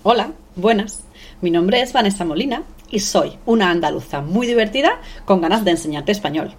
Hola, buenas. Mi nombre es Vanessa Molina y soy una andaluza muy divertida con ganas de enseñarte español.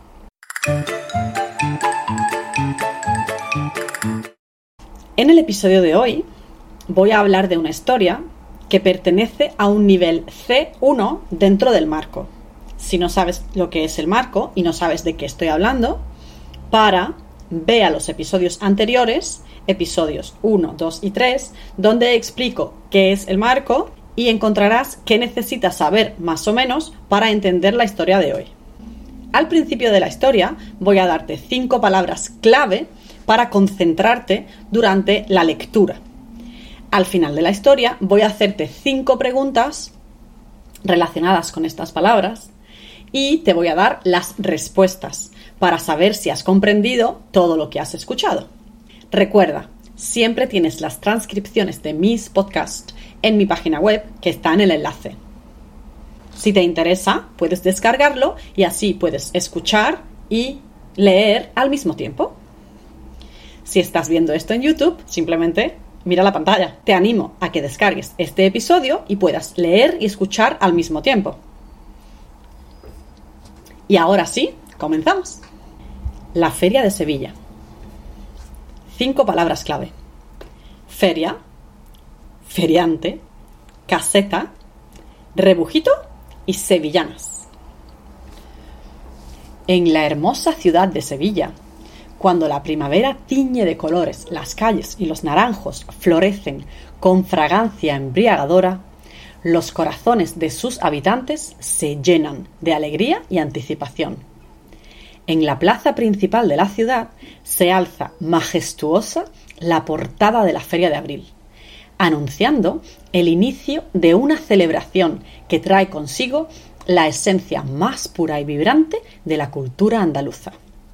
En el episodio de hoy voy a hablar de una historia que pertenece a un nivel C1 dentro del marco. Si no sabes lo que es el marco y no sabes de qué estoy hablando, ve a los episodios anteriores, episodios 1, 2 y 3, donde explico qué es el marco y encontrarás qué necesitas saber más o menos para entender la historia de hoy. Al principio de la historia voy a darte 5 palabras clave para concentrarte durante la lectura. Al final de la historia voy a hacerte 5 preguntas relacionadas con estas palabras y te voy a dar las respuestas para saber si has comprendido todo lo que has escuchado. Recuerda, siempre tienes las transcripciones de mis podcasts en mi página web que está en el enlace. Si te interesa, puedes descargarlo y así puedes escuchar y leer al mismo tiempo. Si estás viendo esto en YouTube, simplemente mira la pantalla. Te animo a que descargues este episodio y puedas leer y escuchar al mismo tiempo. Y ahora sí, comenzamos. La Feria de Sevilla. 5 palabras clave. Feria, feriante, caseta, rebujito y sevillanas. En la hermosa ciudad de Sevilla, cuando la primavera tiñe de colores las calles y los naranjos florecen con fragancia embriagadora, los corazones de sus habitantes se llenan de alegría y anticipación. En la plaza principal de la ciudad se alza majestuosa la portada de la Feria de Abril, anunciando el inicio de una celebración que trae consigo la esencia más pura y vibrante de la cultura andaluza.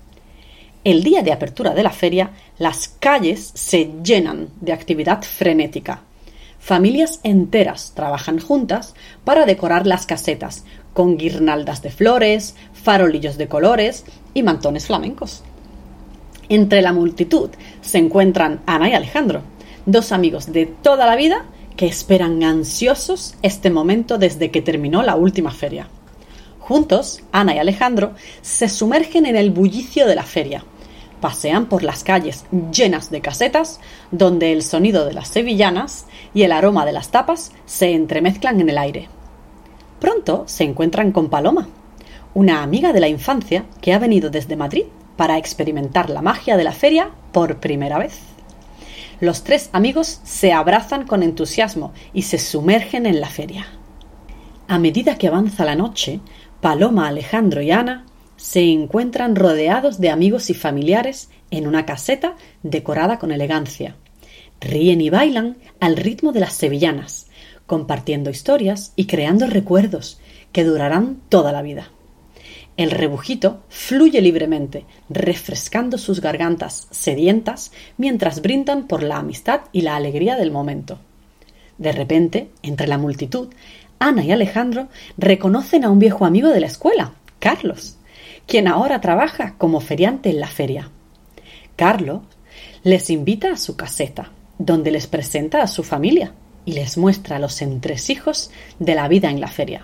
El día de apertura de la feria, las calles se llenan de actividad frenética. Familias enteras trabajan juntas para decorar las casetas con guirnaldas de flores, farolillos de colores y mantones flamencos. Entre la multitud se encuentran Ana y Alejandro, 2 amigos de toda la vida que esperan ansiosos este momento desde que terminó la última feria. Juntos, Ana y Alejandro se sumergen en el bullicio de la feria. Pasean por las calles llenas de casetas, donde el sonido de las sevillanas y el aroma de las tapas se entremezclan en el aire. Pronto se encuentran con Paloma, una amiga de la infancia que ha venido desde Madrid para experimentar la magia de la feria por primera vez. Los 3 amigos se abrazan con entusiasmo y se sumergen en la feria. A medida que avanza la noche, Paloma, Alejandro y Ana se encuentran rodeados de amigos y familiares en una caseta decorada con elegancia. Ríen y bailan al ritmo de las sevillanas, compartiendo historias y creando recuerdos que durarán toda la vida. El rebujito fluye libremente, refrescando sus gargantas sedientas mientras brindan por la amistad y la alegría del momento. De repente, entre la multitud, Ana y Alejandro reconocen a un viejo amigo de la escuela, Carlos, quien ahora trabaja como feriante en la feria. Carlos les invita a su caseta, donde les presenta a su familia y les muestra los entresijos de la vida en la feria.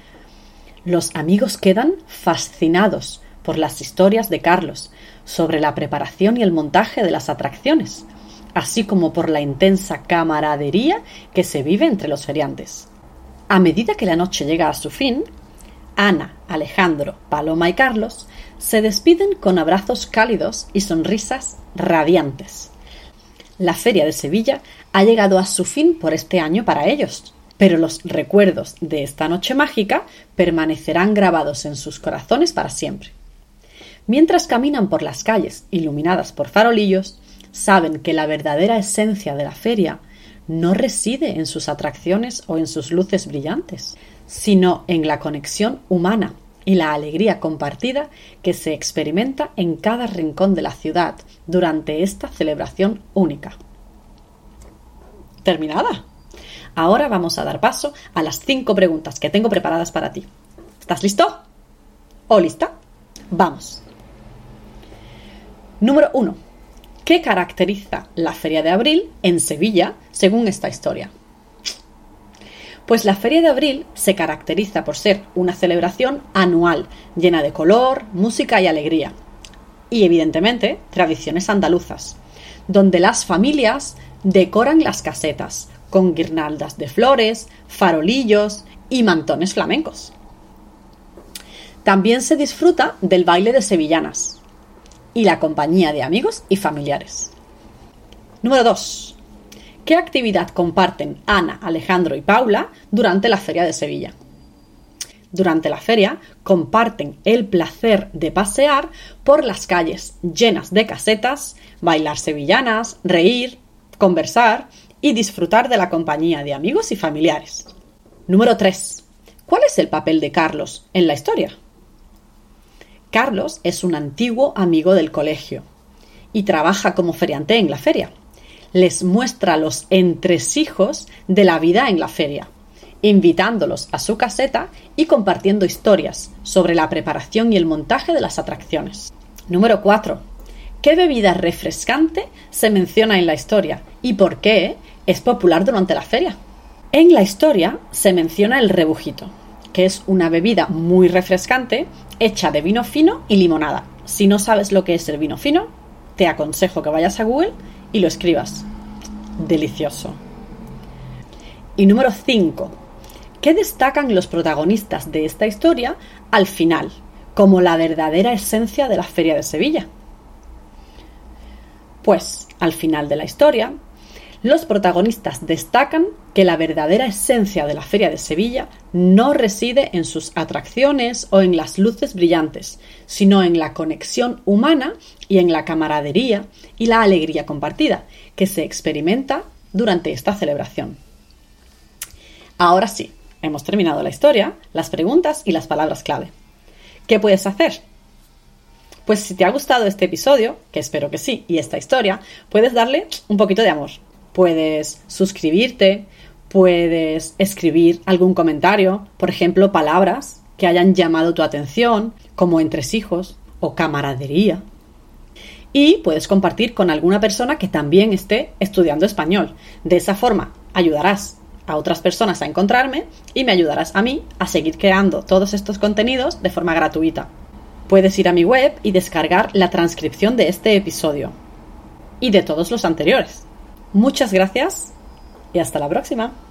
Los amigos quedan fascinados por las historias de Carlos sobre la preparación y el montaje de las atracciones, así como por la intensa camaradería que se vive entre los feriantes. A medida que la noche llega a su fin, Ana, Alejandro, Paloma y Carlos se despiden con abrazos cálidos y sonrisas radiantes. La Feria de Sevilla ha llegado a su fin por este año para ellos, pero los recuerdos de esta noche mágica permanecerán grabados en sus corazones para siempre. Mientras caminan por las calles iluminadas por farolillos, saben que la verdadera esencia de la feria no reside en sus atracciones o en sus luces brillantes, sino en la conexión humana y la alegría compartida que se experimenta en cada rincón de la ciudad durante esta celebración única. ¿Terminada? Ahora vamos a dar paso a las 5 preguntas que tengo preparadas para ti. ¿Estás listo? ¿O lista? ¡Vamos! Número 1. ¿Qué caracteriza la Feria de Abril en Sevilla según esta historia? Pues la Feria de Abril se caracteriza por ser una celebración anual, llena de color, música y alegría. Y evidentemente, tradiciones andaluzas, donde las familias decoran las casetas con guirnaldas de flores, farolillos y mantones flamencos. También se disfruta del baile de sevillanas y la compañía de amigos y familiares. Número 2. ¿Qué actividad comparten Ana, Alejandro y Paula durante la Feria de Sevilla? Durante la feria comparten el placer de pasear por las calles llenas de casetas, bailar sevillanas, reír, conversar y disfrutar de la compañía de amigos y familiares. Número 3. ¿Cuál es el papel de Carlos en la historia? Carlos es un antiguo amigo del colegio y trabaja como feriante en la feria. Les muestra los entresijos de la vida en la feria, invitándolos a su caseta y compartiendo historias sobre la preparación y el montaje de las atracciones. Número 4. ¿Qué bebida refrescante se menciona en la historia y por qué es popular durante la feria? En la historia se menciona el rebujito, que es una bebida muy refrescante hecha de vino fino y limonada. Si no sabes lo que es el vino fino, te aconsejo que vayas a Google y lo escribas. Delicioso. Y número 5. ¿Qué destacan los protagonistas de esta historia al final, como la verdadera esencia de la Feria de Sevilla? Pues, al final de la historia, los protagonistas destacan que la verdadera esencia de la Feria de Sevilla no reside en sus atracciones o en las luces brillantes, sino en la conexión humana y en la camaradería y la alegría compartida que se experimenta durante esta celebración. Ahora sí, hemos terminado la historia, las preguntas y las palabras clave. ¿Qué puedes hacer? Pues si te ha gustado este episodio, que espero que sí, y esta historia, puedes darle un poquito de amor. Puedes suscribirte, puedes escribir algún comentario, por ejemplo, palabras que hayan llamado tu atención, como entresijos o camaradería. Y puedes compartir con alguna persona que también esté estudiando español. De esa forma ayudarás a otras personas a encontrarme y me ayudarás a mí a seguir creando todos estos contenidos de forma gratuita. Puedes ir a mi web y descargar la transcripción de este episodio y de todos los anteriores. Muchas gracias y hasta la próxima.